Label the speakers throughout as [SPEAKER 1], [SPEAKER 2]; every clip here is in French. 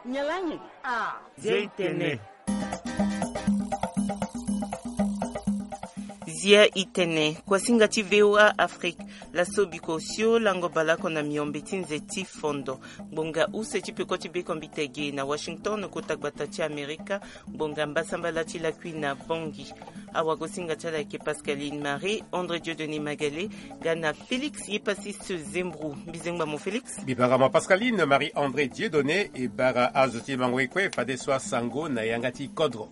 [SPEAKER 1] Nyalanyi.
[SPEAKER 2] Zeitene. Zia itene kwa singa ti VOA Afrique la sobiko sio lango balako na miombeti nzeti fondo bonga use ti peko ti be kombitege na Washington ko tagbata ti Amerika bonga mbasamba la ti la na bongi awa ko singa tala ke Pascaline Marie André Dieudonné Magalé gana Félix Yepassis Zembrou bizengba mo Félix
[SPEAKER 3] bibarama Pascaline Marie André Dieudonné e bara azoti mangwekwe fadeswa sango na yangati kodro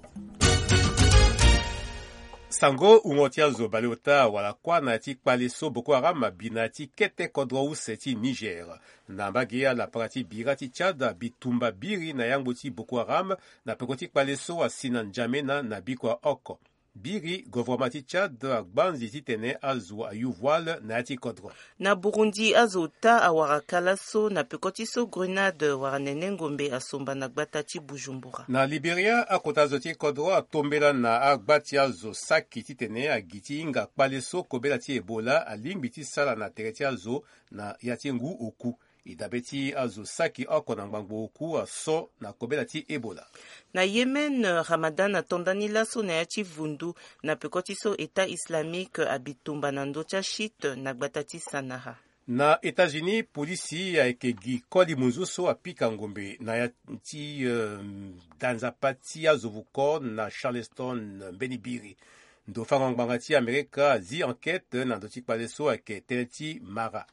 [SPEAKER 3] Sango ungotia zo balota wala kwa na ti kpaleso Boko Haram bina ti kete kodro use ti Niger. Na mbagia la prati bira ti Tchad bitumba biri na yango ti Boko Haram na peko ti kpaleso wa Sinan Jamena na bikwa oko. Biri gouvernement ti Tchad agbanzi ti tene azu ayu voile na ti kodro.
[SPEAKER 2] Na Burundi azota awarakala so na peko ti so grenade waranene ngombe asomba na gbata ti Bujumbura.
[SPEAKER 3] Na Liberia akota zo ti kodro atombela na agbati azo saki ti tene agiti inga kpaleso kobela ti Ebola alingbi ti sala na tere ti azo na ya ti ngu oku. Idabe ti azo saki oko na ngbangbo oku aso na kobela ti Ebola.
[SPEAKER 2] Na Yemen, Ramadan atondani laso na ya ti vundu na peko ti so État islamique abitumba na ndo tia shit na gbata ti Sanaha.
[SPEAKER 3] Na États-Unis, polisi ayeke gi koli munzuso apika ngombe na ya ti danzapati azovuko na Charleston Benibiri. Ndo fango ngbanga ti Amerika zi enquête na ndo ti kpaleso ayeke tene ti Mara.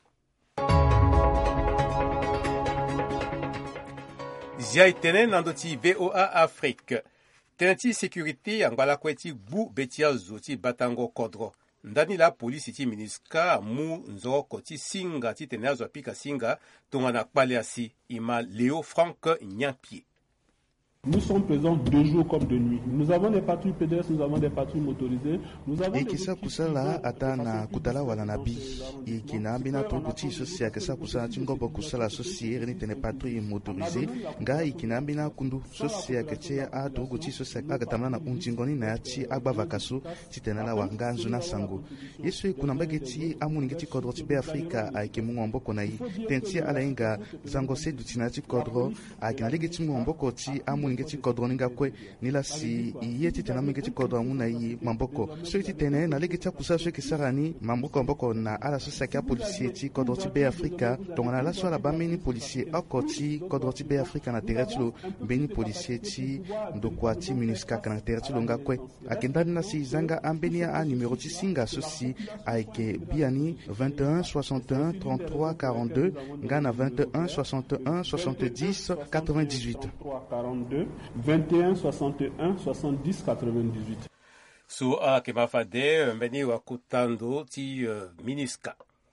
[SPEAKER 3] Zia itene nando ti VOA Afrique. Tene ti sécurité angbala kue ti gbu beti azo ti batango kodro. Ndani la polisi ti MINUSCA mu nzoko ti singa ti tene azo apika singa tongana kpale asi ima Léo Franck Nyampie.
[SPEAKER 4] Nous sommes présents de jour comme de nuit. Nous avons des patrouilles pédestres, nous avons des patrouilles motorisées. Nous avons
[SPEAKER 5] Ekisa kusala atana kutala wala nabi. Ikina bina tokuti sosia kesa kusala tingobo kusala sosia ni tene patrouille motorisée. Nga ikina bina kundu sosia keche a tokuti sosia agatamana na untingoni na yachi agba vakaso titenala wanganzu na sango. Yesu kuna mbageti amuningeti kodro ti be Afrika aike mungombo konai. Tentia ala inga zango sedu tinati kodro akina legeti mungombo ti amuningeti kodro ninga kwe nila si yeti tena mingeti kodro muna yi mamboko so yeti tene na legeti kusa so kisarani mamboko na ala so sakia policier ti kodro ti be Afrika tongana la so la bameni policier akoti kodro ti be Afrika na teretlo beni policier ti ndokwa ti MINUSCA kana teretlo nga kwe akenda na si zanga ambenia a numéro ti singa so si aike biani 21 61 33 42 ngana 21 61 70 98
[SPEAKER 4] 42 21 61 70 98.
[SPEAKER 3] So a kemafade mbeni wakutando ti MINUSCA.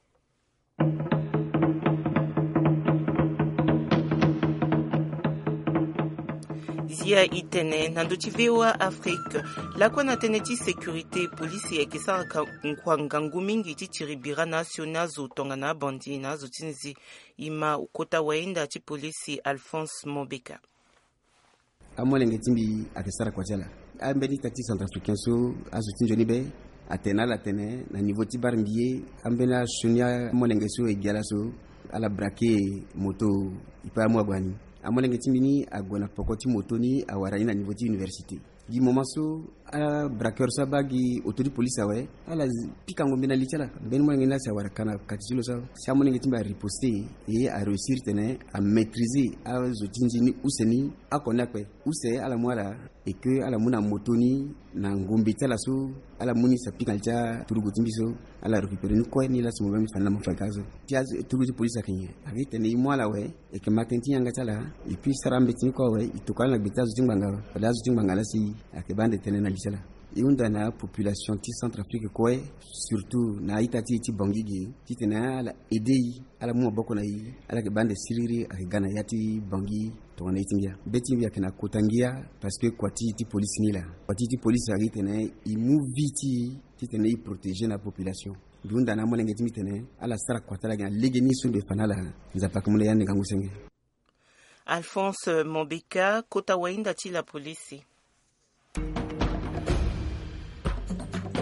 [SPEAKER 2] Zia itene nando ti VOA Afrique la kwa na tene ti sécurité police e kisa kwa ngangu mingi ti tiribira national zo tonga na bandi na zo tinzi ima ukota waenda ti police Alphonse Mobeka.
[SPEAKER 6] Amolenge timbi akesara kwa jala ambeni tati centrafricain so azutin joni be atena la tene na niveau ti barmbier ambena sunya molenge so e gala so ala braquer moto ipa mo gwani amolenge timbi ni agona pokoti moto ni awara ina niveau ti université di moment so ala braqueur sa bagi autorité police awe ala pika ngombe na lichala ben mo ngina sa wara kana katilo sa sa mo ngiti ba riposter et à réussir tene à maîtriser a zotinjini useni akona kwe use ala mwala et que ala muna motoni na ngombe tala so ala muni sa pika alcha turugo timbiso ala récupérer ni ko ni la so mo fana mo fakazo tiaz turugo police akenye avec tene mwala we et que matenti yanga tala et puis sarambe tin ko we itukala na bitazo tingbanga la zo tingbanga la si akebande tene na lichala iunda na population ti Centrafrique quoi surtout na itati ti bangigi ti tena la aider ala mo boko na yi ala ke bande siriri ak gana yati bangi to na itingia betingia kana kotangia parce que kwati ti police ni la kwati ti police ari tena i moviti ti tena i protéger la population iunda na mo lengeti mi tena ala sara kwatala gana legeni sunde fanala nzapa kumule yande ngangusenge.
[SPEAKER 2] Alphonse Mobeka kota waenda ti la police.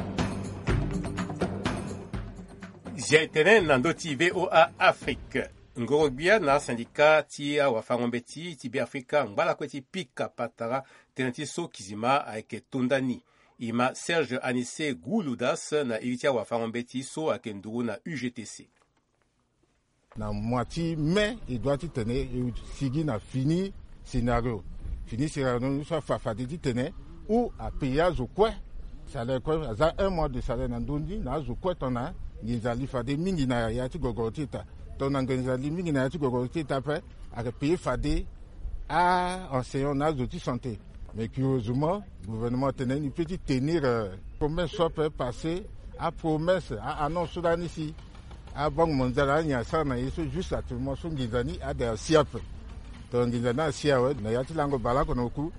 [SPEAKER 3] J'ai tenen nando ti VOA Afrique. ngorobia na sindika tia wafangombe ti be Afrika ngbala kweti pika patara tenati so kizima ayeke tondani ima Serge Anissé Gouloudas na ilitia wafangombe ti so ayeke nduru na UGTC.
[SPEAKER 1] Na moitié mai il doit tenir sigi na fini scénario nous soit fafadi ti tenir ou à payer zo quoi salaire quoi za un mois de salaire na ndondi na zo quoi tona ngizali fade mingi na ya ti gogotita tona ngizali mingi na ya ti gogotita pe à payer fade à enseignant na zo ti santé. Mais curieusement, le gouvernement tenait une petite tenir promesse soit passée à promesse à annonce ici. À Banque mondiale, il y a ça, mais juste à tout le monde, son gizani a des siapes. Donc, gizani a siapes, mais il y a des langues balak on a coup.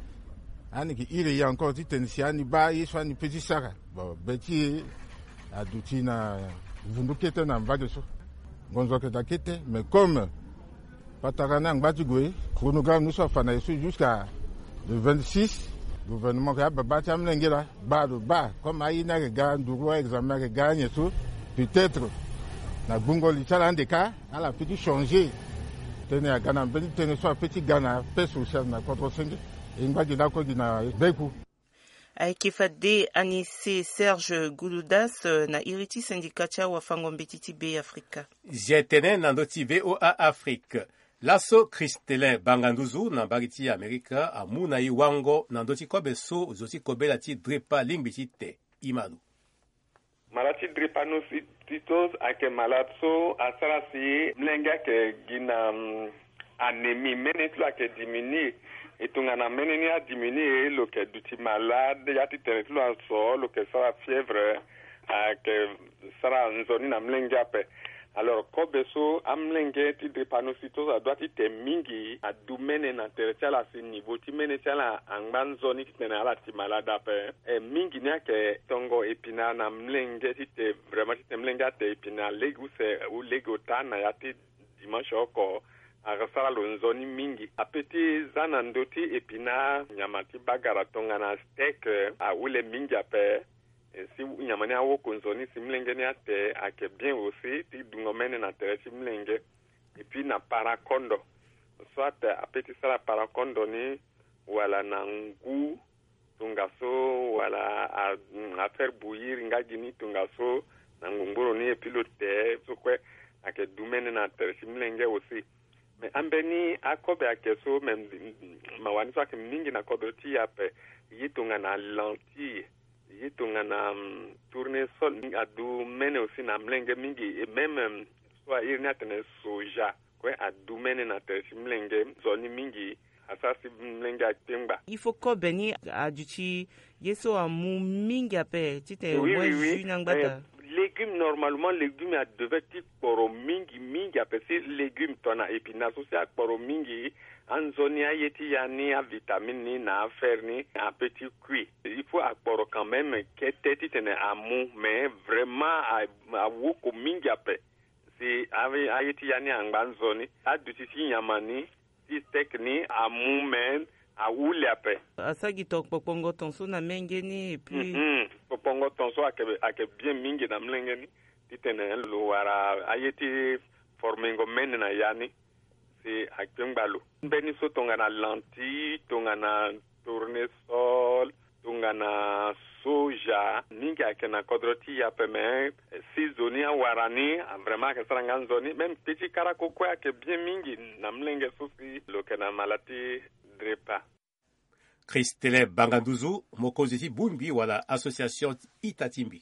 [SPEAKER 1] Il y a encore des tensions, ni bas, il soit ni petit sara. Bon, petit, à doutina, vous nous quittez dans le bas de ça. Gonzo que d'acquitter, mais comme Patarana, Batugoué, chronogramme nous soit fané jusqu'à le 26, le gouvernement a battu à Mlengela, bas de bas, comme Aïna regarde, Douro examen regarde et tout, peut-être, na Bungo Litala en des cas, elle a petit changé. Tenez à Ghana, tenez soit petit Ghana, paix sociale, na contre 5, et une bague d'accord qui n'a beaucoup.
[SPEAKER 2] Aikifade Anissé Serge Gouloudas na iriti syndikatia wafangombe ti be Afrika.
[SPEAKER 3] Jetene nandoti VOA Afrique. Lasso Christelin Banganduzu na bariti Amerika amuna iwango nandoti kobe so zoti kobe la ti drepa lingbiti te imanu.
[SPEAKER 7] Malati drepanus titos ake malatso asarasi mlenga ke gina anemi menetlo ake diminue etungana meneni a diminuer lo ke duti malade yati tenetlo anso lo ke sara fièvre ake sara nzoni na mlenga pe. Alors, kobeso amlenge ti drepanocytose a doit te mingi a dumene na teretiala si niveau ti mene tiala angban zoni ti tene ala ti malada pe e mingi nia ke tongo epina na mlenge ti te vraiment ti te mlenge te epina legu se u lego tana ya ti dimanche oko a resala lo nzoni mingi a peti zana ndoti epina nyama ti bagara tonga na steak a ule mingi ape. Si nyamani awo konzoni si mlenge ni ate ake bien aussi ti dungomene na tere si mlenge et puis na parakondo soit apeti sala parakondo ni wala na ngu tungaso wala a faire bouillir ngagini tungaso na ngunguro ni epilote so kwe ake dumene na tere si mlenge aussi mais ambeni akobe ake so même mawani so ake mingi na kodoti ape yitunga na lentille yitunga na tournesol adu mene aussi na mlenge mingi et même soit irna tene soja kwe adu mene na teshi mlenge zoni mingi asasi mlenge akemba
[SPEAKER 2] il faut ko beni aduchi yeso amu mingi ape tite
[SPEAKER 7] oui.
[SPEAKER 2] Nangbata
[SPEAKER 7] Légumes normalement légumes a devait être poro mingi ape si légumes tona épinasse aussi a poro mingi Anzonia yeti yani a vitamine ni na affaire ni un petit cuit. Il faut apporter quand même que teti tene amu mais vraiment a woko mingi ape. Si a yeti yani anbanzoni a dutisi nyamani si steak ni amu men a ule ape.
[SPEAKER 2] Asagi tok popongo tonso na mengeni et puis
[SPEAKER 7] popongo tonso ake bien mingi na mlengeni titene lo wara a yeti formengo men na yani. C'est à Kembalo. Beni so tongana lentille, tongana tournesol, tongana soja, ninga kena kodroti ya peme, si zoni a warani, vraiment que sarangan zoni, même petit karako kwa ke bien mingi namlenge sosi lo kena malati drepa.
[SPEAKER 3] Christele Banganduzu mokoziti bumbi wala association Itatimbi.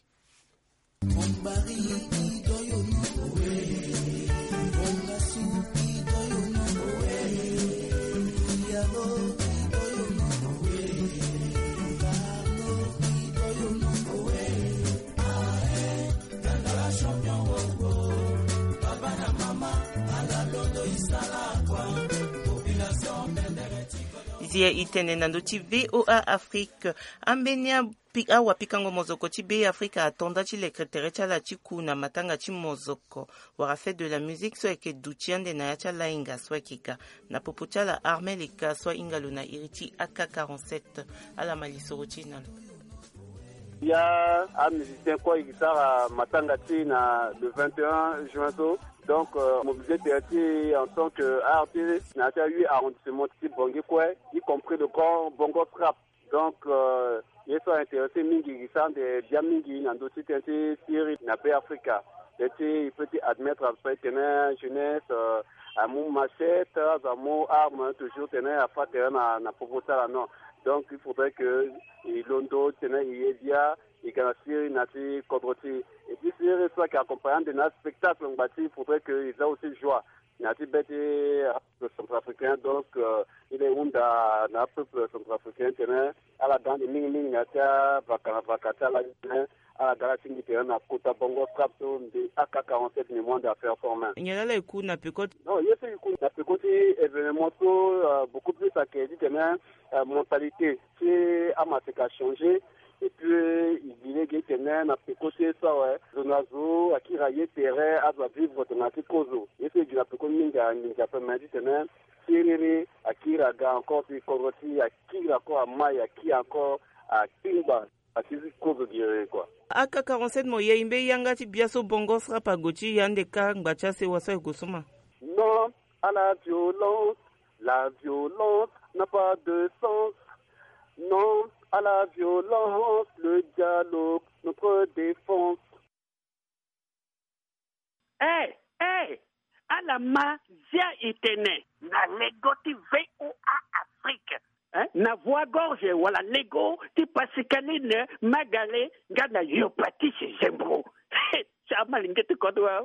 [SPEAKER 2] Zia itene nandoti VOA Afrique ambenia awa pikango mozoko ti be Afrika atonda ti lekretere ti ala ti kuna matanga ti mozoko wara fait de la musique so yeke dutiande na ya ti ala hinga so yekeka na popo ti ala arme leka so ingalo na iri ti AK-47 ala malisoro ti nalo.
[SPEAKER 8] Il y a un musicien quoi qui sort à matanga ti na le 21 juin so Donc, mobilisé en tant qu'artiste, n'a pas eu arrondissement type Bangui quoi, y compris le grand bongo trap. Donc, ils sont intéressés mingi de bien mingi dans d'autres séries n'a pas Africa. Il peut admettre après tenir jeunesse à mon machette, à mon arme toujours tenir à faire terrain na proposer non. Donc, il faudrait que Londo tenir Yedia et que la série nati Kodroti et puis série soit qui accompagne de notre spectacle il faudrait qu'ils aient aussi joie. Nati bête le centrafricain donc il est un peuple centrafricain tenir à la dans les ming nata vakata la à la galaxie du terrain à Kota Bongo Strap de AK47 mémoire d'affaires formelles.
[SPEAKER 2] Il y a là le coup n'a pas côté.
[SPEAKER 8] Non, il y a ce coup n'a pas côté événement beaucoup plus à qui dit tenir mentalité c'est à ma changé. Et puis, il disait qu'il tenait à côté ça, ouais. Zonazo, à qui raillait terrain, à vivre dans la Kozo. Et puis, il a pu communiquer à dit tenait, Siriri, à qui raga encore, puis Koroti, à qui encore à Maï, à qui encore à Kimba, à qui Kozo dirait quoi.
[SPEAKER 2] Aka 47 moya imbe yangati biaso bongo sera pas gochi yande ka ngbacha se wasa gosoma.
[SPEAKER 8] Non, à la violence n'a pas de sens. Non, à la violence, le dialogue, notre défense.
[SPEAKER 9] À la mazia itene, na legoti VOA Afrique. Na voix gorge, wala lego, ti pasikaline, magale, gana yopati se zembro. Chama lingete kodwa.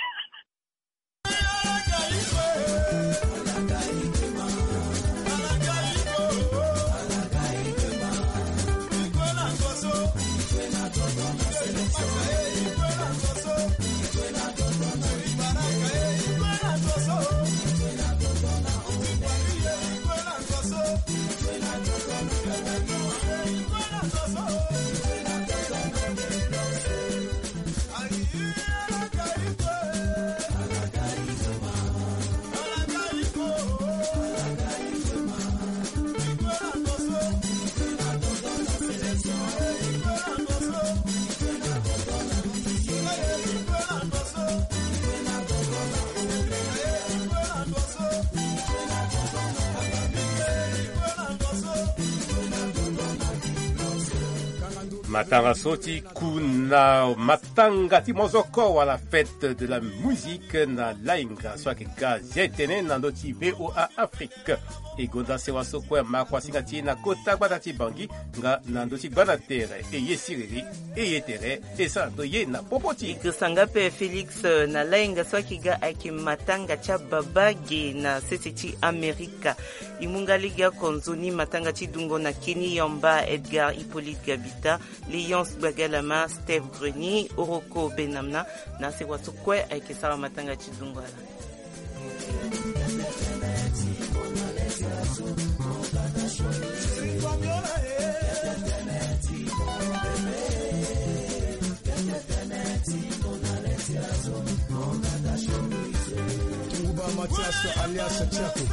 [SPEAKER 3] Matanga soti kuna matanga ti mozoko à la fête de la musique na lainga soit que gazetene nando ti VOA Afrique et gonda se waso kwa makwa singati na kota batati bangi nga nando ti bana tere e yesiriri e yetere e sa do ye na popoti
[SPEAKER 2] kusanga pe Felix na lainga soit que ga aki matanga cha babage na seti Amerika imungaliga konzoni matanga ti dungo na Kenny Yamba Edgar Hippolyte Gabita Léonce Bagalama, Steve Grenier, Oroko Benamna, na se waso kwe aike sawa matanga chidungwala.
[SPEAKER 10] Tunguba Matias alias Chaco.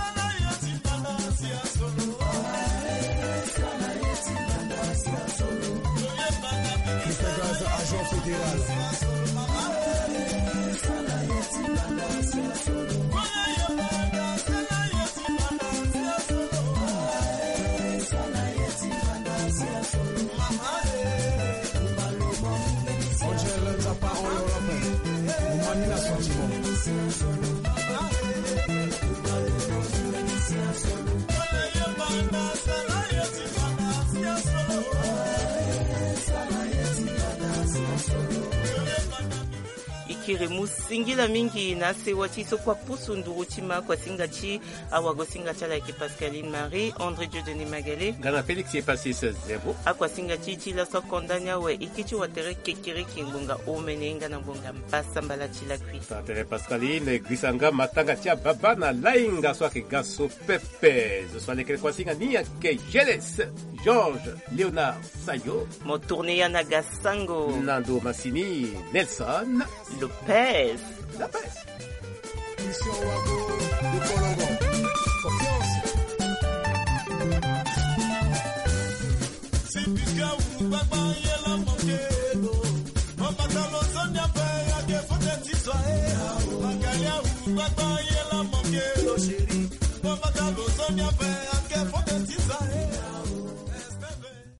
[SPEAKER 10] Agent fédéral. Angel Tapa en Europe. Manila Sentiment.
[SPEAKER 2] Ikiremu singila mingi na se wati so kwa pusu ndurutima kwa singachi awago singacha la ke Pascaline Marie André Dieudonné Magalé
[SPEAKER 3] Gana Félix est passé 16-0
[SPEAKER 2] akwa singachi chila so kondanya we ikichi watere kekere kingunga omenenga na bonga mpasa mbala chila kwi
[SPEAKER 3] Tere Pascaline Grisanga matanga tia baba na lainga soit que gaso pepe soit les kwa singa ni ke Jeles Georges Léonard Sayo
[SPEAKER 2] motourne ya Nagasango
[SPEAKER 3] Nando Massini Nelson
[SPEAKER 2] Lopez.
[SPEAKER 10] Mission Wago de Colombo. Confiance. C'est Pica ou Baba Yela Mokedo. On va dans l'ozone ya paix, ya que faut être Papa, il est là, mon vieux, chéri. Papa, t'as besoin de faire.